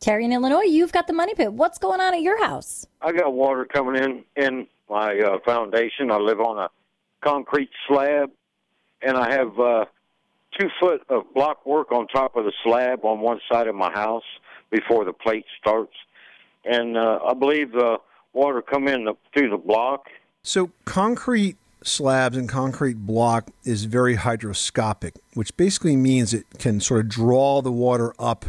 Terry in Illinois, you've got the Money Pit. What's going on at your house? I got water coming in my foundation. I live on a concrete slab, and I have 2 foot of block work on top of the slab on one side of my house before the plate starts. And I believe the water come in through the block. So concrete slabs and concrete block is very hydroscopic, which basically means it can sort of draw the water up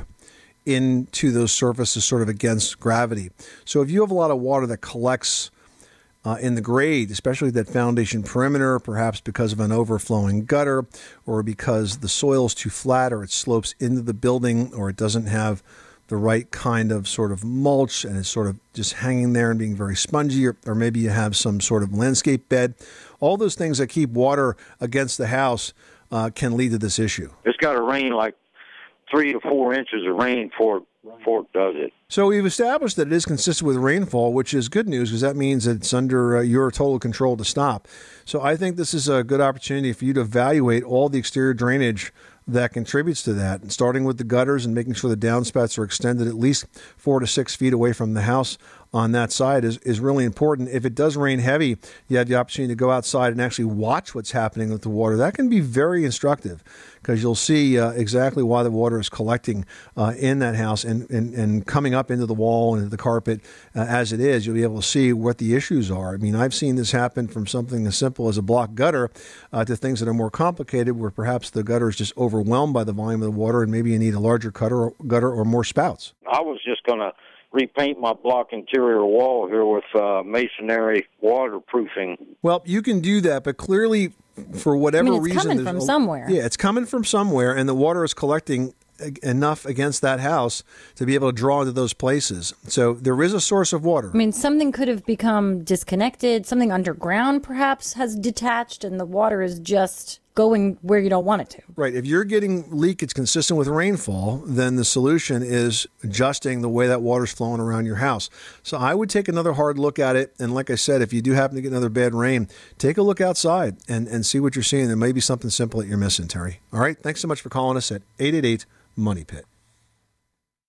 into those surfaces sort of against gravity. So if you have a lot of water that collects in the grade, especially that foundation perimeter, perhaps because of an overflowing gutter or because the soil is too flat or it slopes into the building or it doesn't have the right kind of sort of mulch and it's sort of just hanging there and being very spongy, or maybe you have some sort of landscape bed, all those things that keep water against the house can lead to this issue. It's got to rain like 3 to 4 inches of rain before it does it. So we've established that it is consistent with rainfall, which is good news because that means that it's under your total control to stop. So I think this is a good opportunity for you to evaluate all the exterior drainage that contributes to that, and starting with the gutters and making sure the downspouts are extended at least 4 to 6 feet away from the house on that side is really important. If it does rain heavy, you have the opportunity to go outside and actually watch what's happening with the water. That can be very instructive because you'll see exactly why the water is collecting in that house and coming up into the wall and the carpet as it is. You'll be able to see what the issues are. I mean, I've seen this happen from something as simple as a block gutter to things that are more complicated where perhaps the gutter is just overwhelmed by the volume of the water and maybe you need a larger gutter or more spouts. I was just going to repaint my block interior wall here with masonry waterproofing. Well, you can do that, but clearly for whatever it's reason... coming from somewhere. Yeah, it's coming from somewhere, and the water is collecting enough against that house to be able to draw into those places. So there is a source of water. I mean, something could have become disconnected. Something underground perhaps has detached, and the water is just going where you don't want it to. Right. If you're getting leakage consistent with rainfall, then the solution is adjusting the way that water's flowing around your house. So I would take another hard look at it. And like I said, if you do happen to get another bad rain, take a look outside and see what you're seeing. There may be something simple that you're missing, Terry. All right. Thanks so much for calling us at 888-MONEY-PIT.